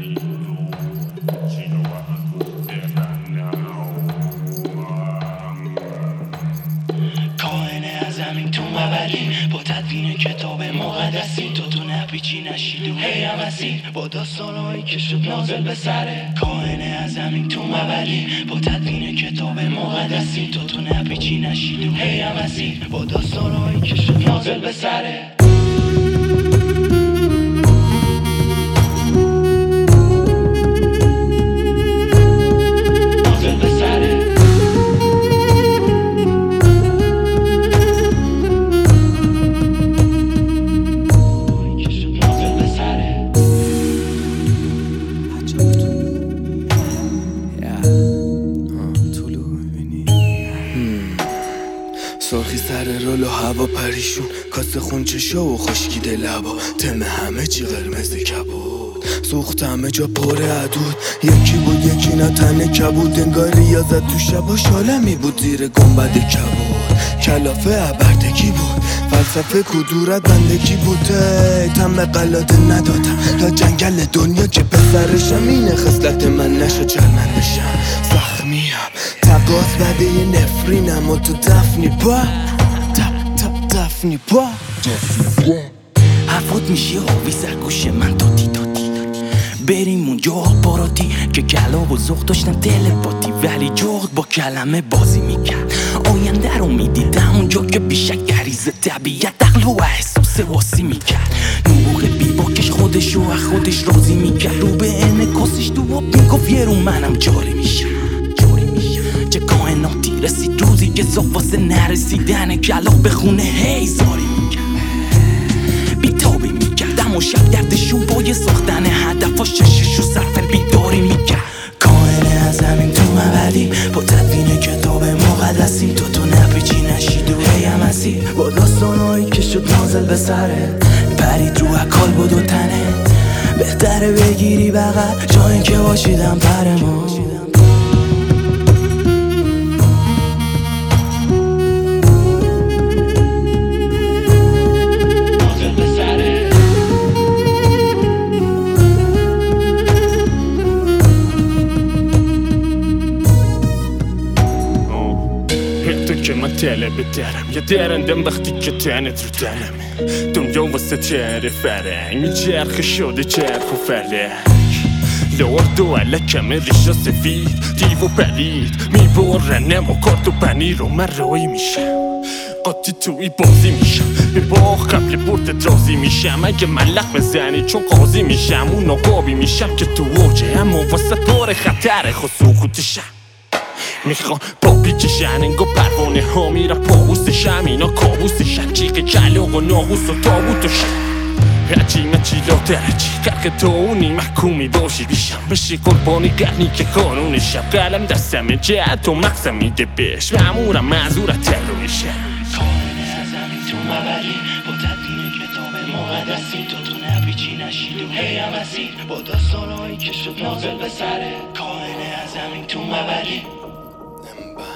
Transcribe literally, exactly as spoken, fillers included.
با تدوین کتاب مقدسی تو تو نپیچی نشید و هی هم اسیر با داستانهایی که شد نازل به سره کائن از زمین تو مبلی با تدوین کتاب مقدسی تو تو نپیچی نشید و هی هم اسیر با داستانهایی که شد نازل به سره سرخی سر رول و هوا پریشون کاسه خونچه شو و خشکیده لبا تم همه چی قرمز کبود سوخت همه جا پر عدود یکی بود یکی نه تنه کبود انگار ریاضت تو شبا شالمی بود زیر گنبد کبود کلافه عبردگی بود فلسفه کدورت بندگی بود تم قلاده ندادم تا جنگل دنیا که پسرشم اینه خصلت من نشو چرمندشم زخمیم تقاس بده یه نفرینم و تو دفنی با دفنی با حرفات میشه آبی سرگوش من دادی دادی بریم اونجا باراتی که کلا و زخ داشتم تلپاتی ولی جغد با کلمه بازی میکرد آینده رو میدیدم اونجا که بیشک گریز طبیعت دقل و احساس واسی میکرد نوع بی باکش خودش و خودش راضی میکرد رو به انکاسش تو آب میگفت یه رو منم جاری میشم چه کائناتی رسید روزی که صاف واسه نرسیدن کلا به خونه هیزاری میکرد بیتابی میکردم و شب دردشون بای ساختن هدفاش چششو صرف بیداری میکرد کائن از زمین تو مبدی با تدوین کتاب مقدسی تو تو نپیچی نشید و هی هم اسیر با داستانهایی که شد نازل به سرت پرید رو اکال بود و تنت بهتره بگیری بغل جایی که باشیدم پرمون که من تله بدرم یه درندم وقتی که تنت رو دلمه دنیا واسه چهره فرنگ میچرخ شده چرخ و فلک لورد و علکم ریشا سفید دیو و پلید میبرنم و کارت و پنیر و من رایی میشم قاطی توی بازی میشم به باغ قبل بردت راضی میشم اگه ملق بزنی چون قاضی میشم اون آقابی میشم که تو اوجه اما واسه دور خطره خود سکوتشم میخوان با پیچشن انگا پروانه ها میرم پاوستشم اینا کابوسشن چیق کلاق و ناغوس و تابوت و شم هرچی مچی لاترچی کرک تا اونی محکومی باشی بیشم بشی قربانی قرنی که قانون شب قلم دستمه جهت و مقصم میده بهش معمورم معذورت ترویشم کائن از زمین تو مبلی با تدوین کتاب مقدسی تو تو نپیچی نشید و هی هم اسیر با داستانهایی که شد نازل به سره کائن از زمین تو مبلی